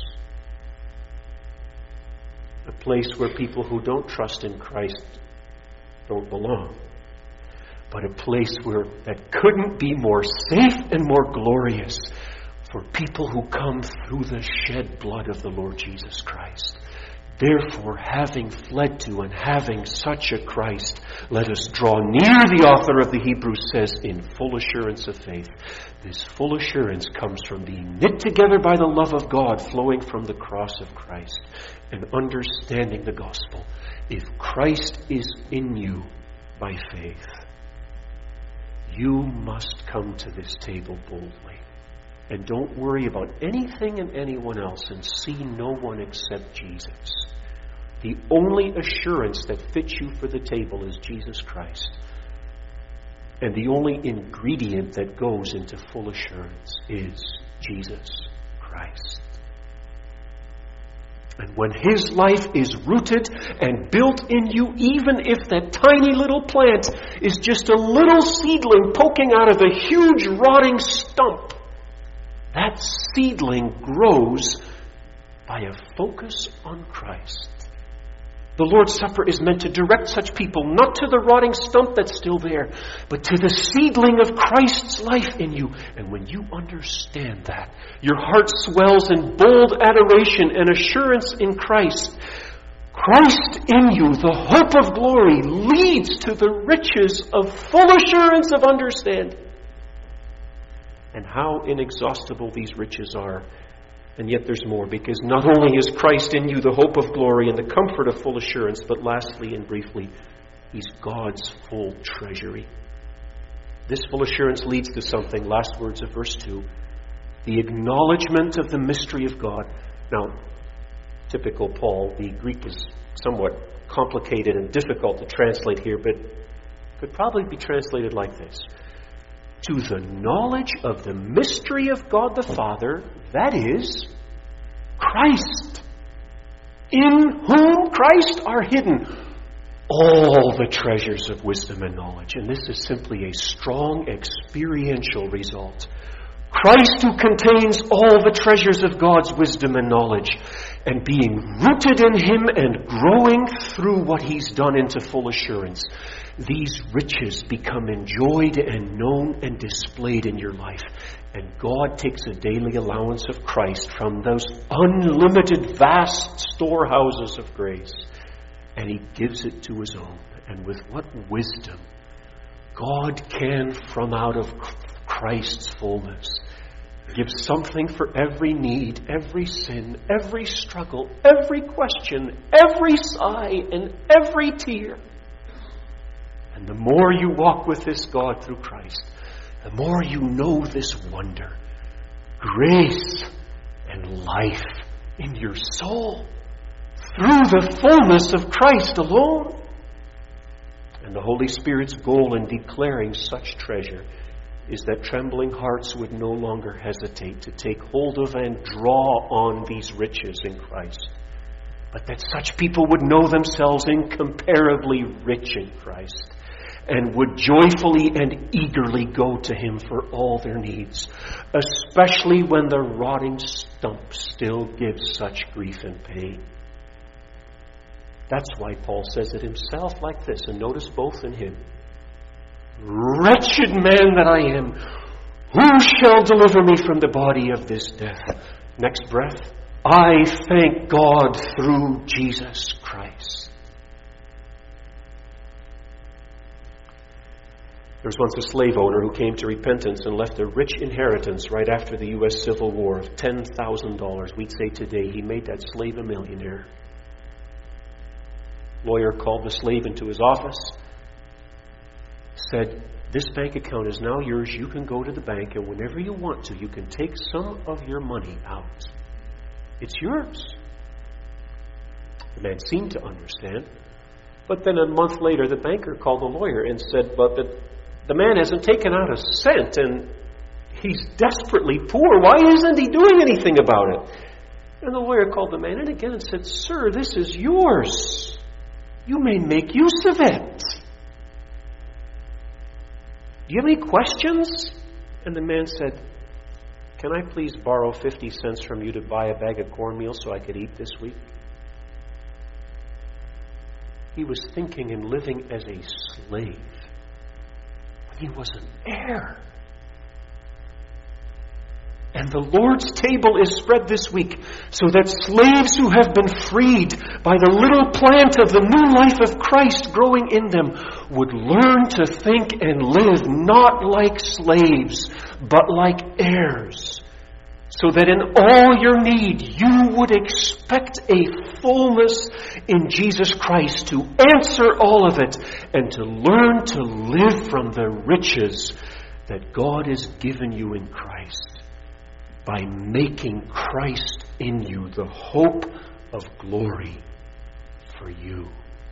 A place where people who don't trust in Christ don't belong. But a place where that couldn't be more safe and more glorious for people who come through the shed blood of the Lord Jesus Christ. Therefore, having fled to and having such a Christ, let us draw near, the author of the Hebrews says, in full assurance of faith. This full assurance comes from being knit together by the love of God flowing from the cross of Christ and understanding the gospel. If Christ is in you by faith, you must come to this table boldly. And don't worry about anything and anyone else, and see no one except Jesus. The only assurance that fits you for the table is Jesus Christ. And the only ingredient that goes into full assurance is Jesus Christ. And when His life is rooted and built in you, even if that tiny little plant is just a little seedling poking out of a huge rotting stump, that seedling grows by a focus on Christ. The Lord's Supper is meant to direct such people not to the rotting stump that's still there, but to the seedling of Christ's life in you. And when you understand that, your heart swells in bold adoration and assurance in Christ. Christ in you, the hope of glory, leads to the riches of full assurance of understanding. And how inexhaustible these riches are. And yet there's more, because not only is Christ in you the hope of glory and the comfort of full assurance, but lastly and briefly, He's God's full treasury. This full assurance leads to something, last words of verse two, the acknowledgement of the mystery of God. Now, typical Paul, the Greek is somewhat complicated and difficult to translate here, but could probably be translated like this. To the knowledge of the mystery of God the Father, that is, Christ, in whom Christ are hidden all the treasures of wisdom and knowledge. And this is simply a strong experiential result. Christ, who contains all the treasures of God's wisdom and knowledge, and being rooted in Him and growing through what He's done into full assurance, these riches become enjoyed and known and displayed in your life. And God takes a daily allowance of Christ from those unlimited, vast storehouses of grace, and He gives it to His own. And with what wisdom God can, from out of Christ's fullness, give something for every need, every sin, every struggle, every question, every sigh, and every tear. And the more you walk with this God through Christ, the more you know this wonder, grace and life in your soul through the fullness of Christ alone. And the Holy Spirit's goal in declaring such treasure is that trembling hearts would no longer hesitate to take hold of and draw on these riches in Christ, but that such people would know themselves incomparably rich in Christ and would joyfully and eagerly go to Him for all their needs, especially when the rotting stump still gives such grief and pain. That's why Paul says it himself like this, and notice both in him. Wretched man that I am, who shall deliver me from the body of this death? Next breath, I thank God through Jesus Christ. There was once a slave owner who came to repentance and left a rich inheritance right after the U S Civil War of ten thousand dollars. We'd say today he made that slave a millionaire. Lawyer called the slave into his office, said, this bank account is now yours. You can go to the bank, and whenever you want to, you can take some of your money out. It's yours. The man seemed to understand. But then a month later, the banker called the lawyer and said, but the, the man hasn't taken out a cent, and he's desperately poor. Why isn't he doing anything about it? And the lawyer called the man in again and said, sir, this is yours. You may make use of it. Do you have any questions? And the man said, can I please borrow fifty cents from you to buy a bag of cornmeal so I could eat this week? He was thinking and living as a slave when he was an heir. And the Lord's table is spread this week so that slaves who have been freed by the little plant of the new life of Christ growing in them would learn to think and live not like slaves, but like heirs. So that in all your need, you would expect a fullness in Jesus Christ to answer all of it and to learn to live from the riches that God has given you in Christ, by making Christ in you the hope of glory for you.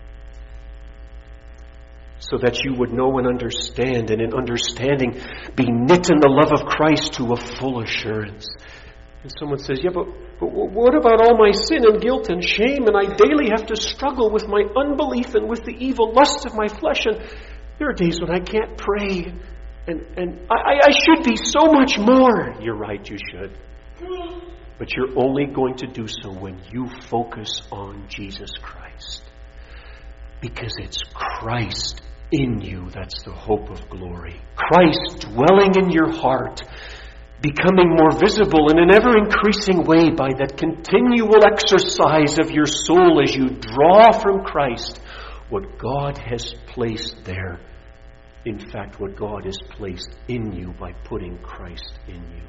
So that you would know and understand, and in understanding be knit in the love of Christ to a full assurance. And someone says, yeah, but, but what about all my sin and guilt and shame? And I daily have to struggle with my unbelief and with the evil lusts of my flesh. And there are days when I can't pray. And and I, I should be so much more. You're right, you should. But you're only going to do so when you focus on Jesus Christ. Because it's Christ in you that's the hope of glory. Christ dwelling in your heart, becoming more visible in an ever-increasing way by that continual exercise of your soul as you draw from Christ what God has placed there. In fact, what God has placed in you by putting Christ in you.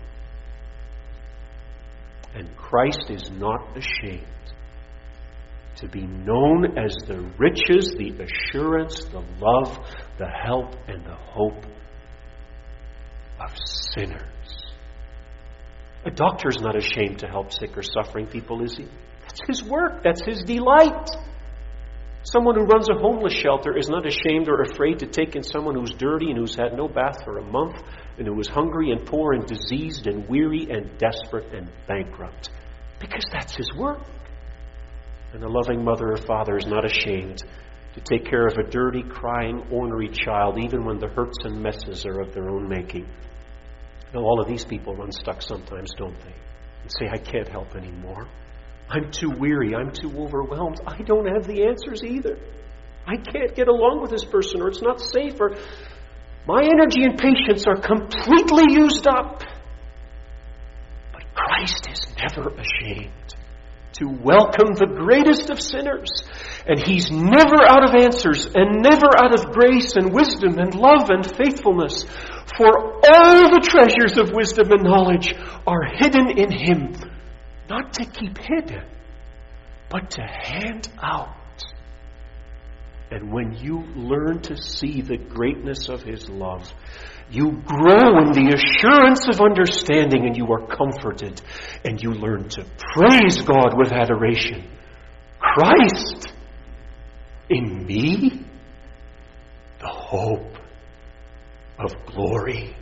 And Christ is not ashamed to be known as the riches, the assurance, the love, the help, and the hope of sinners. A doctor is not ashamed to help sick or suffering people, is he? That's his work. That's his delight. Someone who runs a homeless shelter is not ashamed or afraid to take in someone who's dirty and who's had no bath for a month and who is hungry and poor and diseased and weary and desperate and bankrupt. Because that's his work. And a loving mother or father is not ashamed to take care of a dirty, crying, ornery child even when the hurts and messes are of their own making. Now, all of these people run stuck sometimes, don't they? And say, I can't help anymore. I'm too weary. I'm too overwhelmed. I don't have the answers either. I can't get along with this person, or it's not safe, or my energy and patience are completely used up. But Christ is never ashamed to welcome the greatest of sinners. And He's never out of answers and never out of grace and wisdom and love and faithfulness. For all the treasures of wisdom and knowledge are hidden in Him, not to keep hidden, but to hand out. And when you learn to see the greatness of His love, you grow in the assurance of understanding, and you are comforted, and you learn to praise God with adoration. Christ in me, the hope of glory.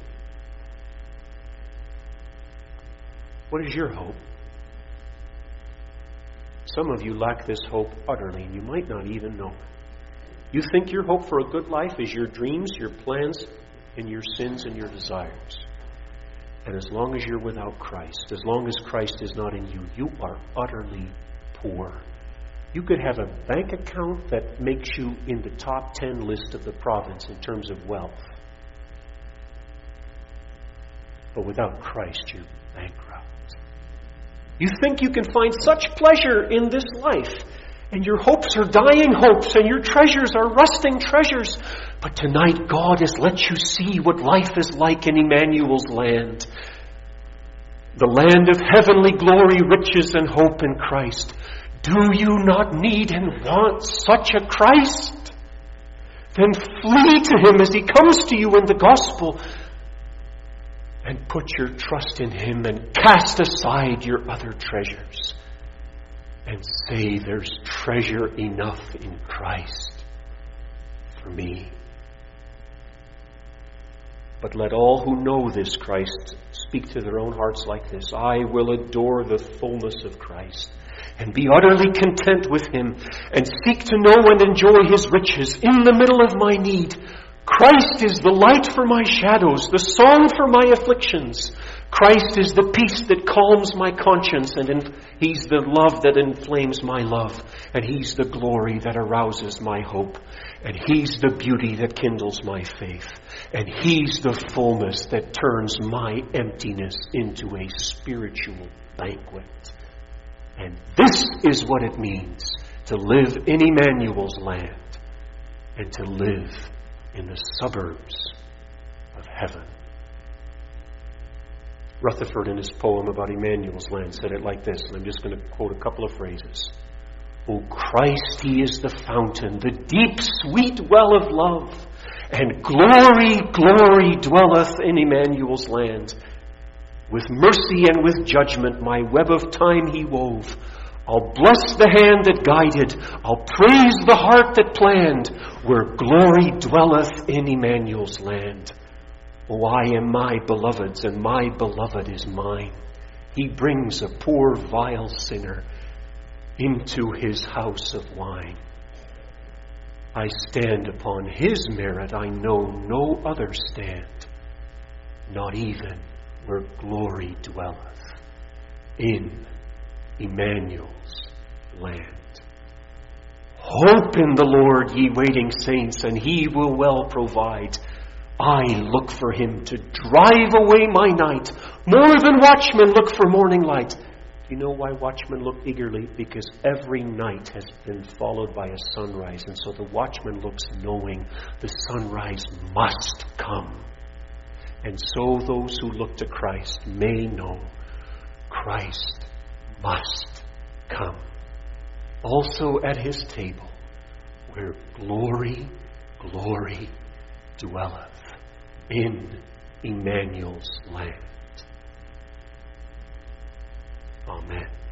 What is your hope? Some of you lack this hope utterly, and you might not even know it. You think your hope for a good life is your dreams, your plans, and your sins and your desires. And as long as you're without Christ, as long as Christ is not in you, you are utterly poor. You could have a bank account that makes you in the top ten list of the province in terms of wealth. But without Christ, you're bankrupt. You think you can find such pleasure in this life, and your hopes are dying hopes, and your treasures are rusting treasures. But tonight, God has let you see what life is like in Emmanuel's land. The land of heavenly glory, riches, and hope in Christ. Do you not need and want such a Christ? Then flee to Him as He comes to you in the gospel, and put your trust in Him, and cast aside your other treasures, and say, there's treasure enough in Christ for me. But let all who know this Christ speak to their own hearts like this: I will adore the fullness of Christ, and be utterly content with Him, and seek to know and enjoy His riches in the middle of my need. Christ is the light for my shadows, the song for my afflictions. Christ is the peace that calms my conscience, and in, He's the love that inflames my love, and He's the glory that arouses my hope, and He's the beauty that kindles my faith, and He's the fullness that turns my emptiness into a spiritual banquet. And this is what it means to live in Emmanuel's land, and to live in the suburbs of heaven. Rutherford, in his poem about Emmanuel's land, said it like this, and I'm just going to quote a couple of phrases. O Christ, He is the fountain, the deep, sweet well of love, and glory, glory dwelleth in Emmanuel's land. With mercy and with judgment my web of time He wove. I'll bless the hand that guided, I'll praise the heart that planned, where glory dwelleth in Emmanuel's land. Oh, I am my beloved's, and my beloved is mine. He brings a poor vile sinner into His house of wine. I stand upon His merit, I know no other stand, not even where glory dwelleth in Emmanuel's land. Hope in the Lord, ye waiting saints, and He will well provide. I look for Him to drive away my night, more than watchmen look for morning light. Do you know why watchmen look eagerly? Because every night has been followed by a sunrise, and so the watchman looks knowing the sunrise must come. And so those who look to Christ may know Christ must come. Also at His table, where glory, glory dwelleth in Emmanuel's land. Amen.